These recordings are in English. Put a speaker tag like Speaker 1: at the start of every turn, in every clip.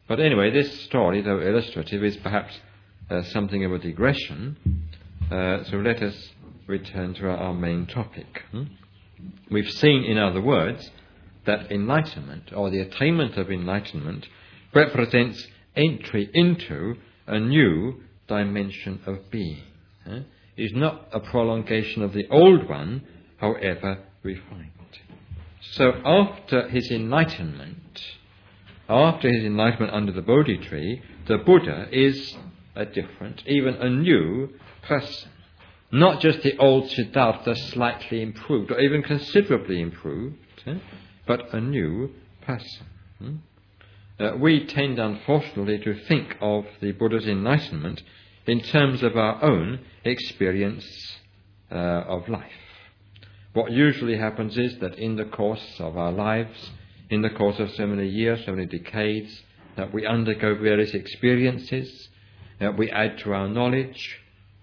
Speaker 1: But anyway, this story, though illustrative, is perhaps something of a digression. So let us return to our main topic. We've seen, in other words, that enlightenment, or the attainment of enlightenment, represents entry into a new dimension of being. It is not a prolongation of the old one, however refined. So after his enlightenment under the Bodhi tree, the Buddha is a different, even a new person. Not just the old Siddhartha slightly improved, or even considerably improved, but a new person. We tend, unfortunately, to think of the Buddha's enlightenment in terms of our own experience of life. What usually happens is that in the course of our lives, in the course of so many years, so many decades, that we undergo various experiences, we add to our knowledge,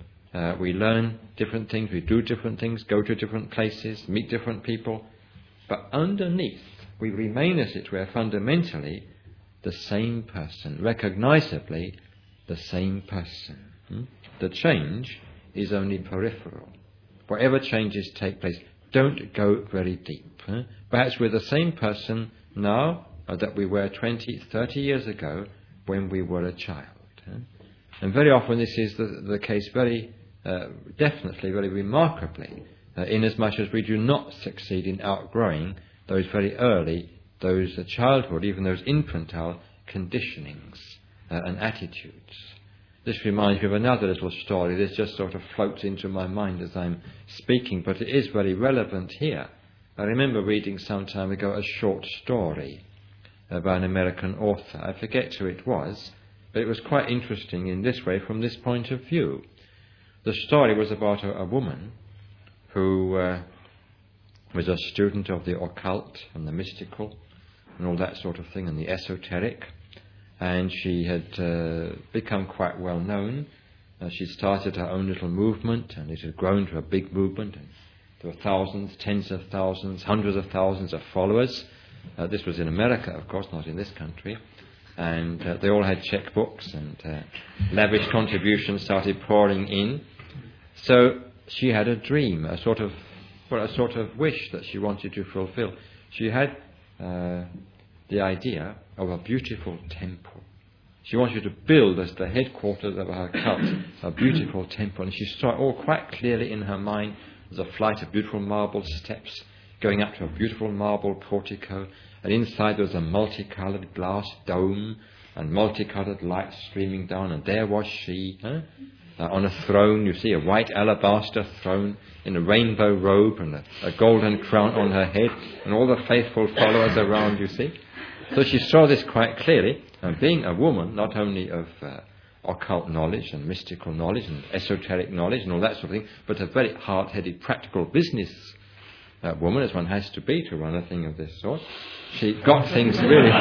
Speaker 1: we learn different things, we do different things, go to different places, meet different people, but underneath we remain, as it were, fundamentally the same person, recognizably the same person. The change is only peripheral. Whatever changes take place don't go very deep. Perhaps we're the same person now that we were 20, 30 years ago when we were a child. And very often this is the case very definitely, very remarkably, inasmuch as we do not succeed in outgrowing those very early, those childhood, even those infantile conditionings and attitudes. This reminds me of another little story. This just sort of floats into my mind as I'm speaking, but it is very relevant here. I remember reading some time ago a short story by an American author. I forget who it was, but it was quite interesting in this way, from this point of view. The story was about a woman who was a student of the occult and the mystical and all that sort of thing, and the esoteric. And she had become quite well known. She started her own little movement, and it had grown to a big movement. And there were thousands, tens of thousands, hundreds of thousands of followers. This was in America, of course, not in this country. And they all had checkbooks, and lavish contributions started pouring in. So she had a dream, a sort of wish that she wanted to fulfill. She had the idea of a beautiful temple. She wanted to build, as the headquarters of her cult, a beautiful temple. And she saw it all quite clearly in her mind. There's a flight of beautiful marble steps going up to a beautiful marble portico. And inside there was a multicoloured glass dome and multicoloured lights streaming down. And there was she, on a throne, you see, a white alabaster throne in a rainbow robe and a golden crown on her head, and all the faithful followers around, you see. So she saw this quite clearly, and being a woman not only of occult knowledge and mystical knowledge and esoteric knowledge and all that sort of thing, but a very hard-headed, practical business woman, as one has to be to run a thing of this sort, she got things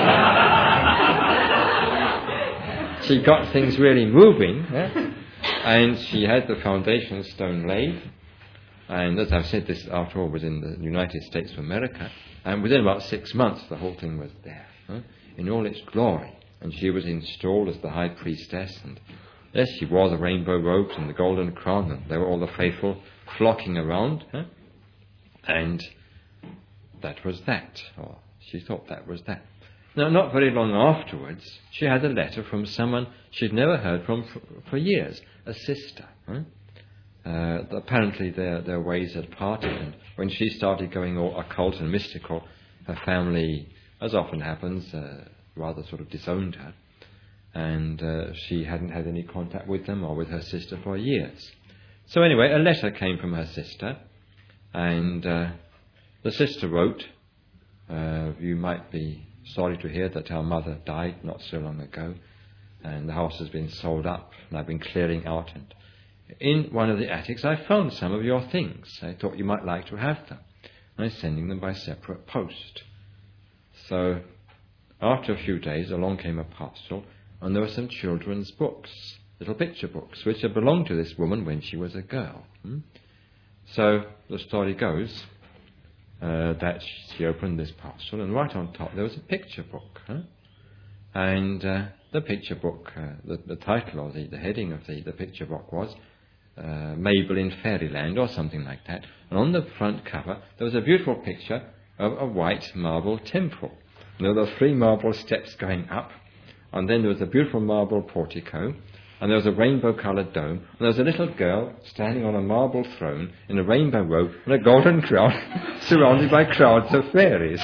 Speaker 1: really moving, and she had the foundation stone laid. And as I've said, this, after all, was in the United States of America. And within about 6 months, the whole thing was there, in all its glory. And she was installed as the high priestess. And yes, she wore the rainbow robes and the golden crown. And there were all the faithful flocking around. And that was that. Or she thought that was that. Now, not very long afterwards, she had a letter from someone she'd never heard from for years, a sister. Apparently their ways had parted, and when she started going all occult and mystical, her family, as often happens, rather sort of disowned her, and she hadn't had any contact with them or with her sister for years. So anyway, a letter came from her sister, and the sister wrote, "You might be sorry to hear that our mother died not so long ago, and the house has been sold up, and I've been clearing out, and in one of the attics I found some of your things. I thought you might like to have them. And I'm sending them by separate post." So after a few days along came a parcel, and there were some children's books, little picture books, which had belonged to this woman when she was a girl. So the story goes that she opened this parcel, and right on top there was a picture book. And the picture book, the title or the heading of the picture book was Mabel in Fairyland or something like that. And on the front cover there was a beautiful picture of a white marble temple. There were 3 marble steps going up, and then there was a beautiful marble portico, and there was a rainbow-coloured dome, and there was a little girl standing on a marble throne in a rainbow robe and a golden crown surrounded by crowds of fairies.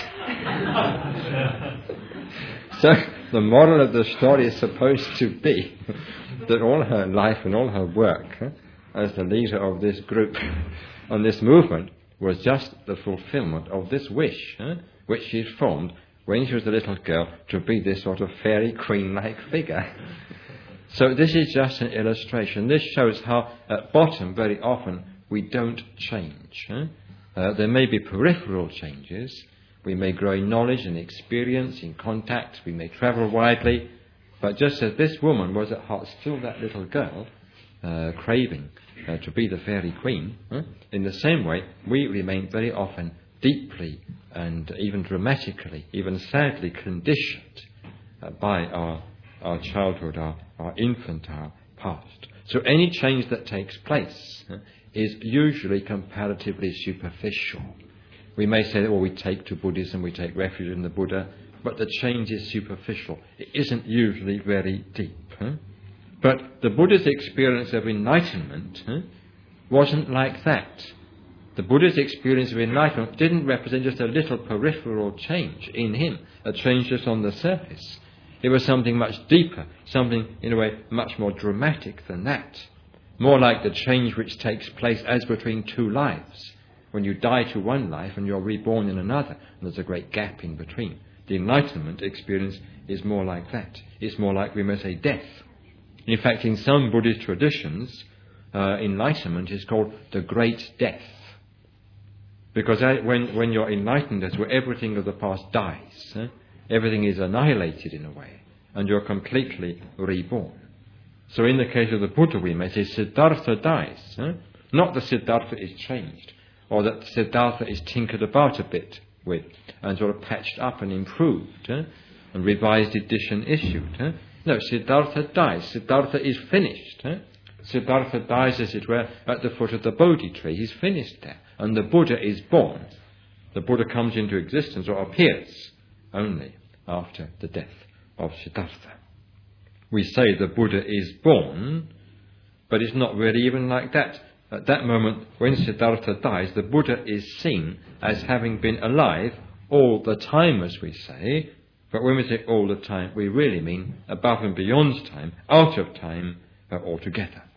Speaker 1: So the moral of the story is supposed to be that all her life and all her work as the leader of this group and this movement was just the fulfillment of this wish, which she formed when she was a little girl, to be this sort of fairy queen-like figure. So this is just an illustration. This shows how at bottom very often we don't change. There may be peripheral changes. We may grow in knowledge and experience, in contact. We may travel widely. But just as this woman was at heart still that little girl, craving to be the fairy queen, in the same way we remain very often deeply and even dramatically, even sadly conditioned by our childhood, our infant, our past. So any change that takes place is usually comparatively superficial. We may say that, well, we take to Buddhism, we take refuge in the Buddha, but the change is superficial. It isn't usually very deep. But the Buddha's experience of enlightenment wasn't like that. The Buddha's experience of enlightenment didn't represent just a little peripheral change in him, a change just on the surface. It was something much deeper, something, in a way, much more dramatic than that. More like the change which takes place as between 2 lives. When you die to one life and you're reborn in another, and there's a great gap in between. The enlightenment experience is more like that. It's more like, we may say, death. In fact, in some Buddhist traditions, enlightenment is called the Great Death. Because when you're enlightened, that's where everything of the past dies. Everything is annihilated in a way, and you're completely reborn. So in the case of the Buddha, we may say Siddhartha dies. Not that Siddhartha is changed, or that Siddhartha is tinkered about a bit with, and sort of patched up and improved, and revised edition issued. No, Siddhartha dies. Siddhartha is finished. Siddhartha dies, as it were, at the foot of the Bodhi tree. He's finished there. And the Buddha is born. The Buddha comes into existence, or appears, only after the death of Siddhartha. We say the Buddha is born, but it's not really even like that. At that moment, when Siddhartha dies, the Buddha is seen as having been alive all the time, as we say. But when we say all the time, we really mean above and beyond time, out of time altogether.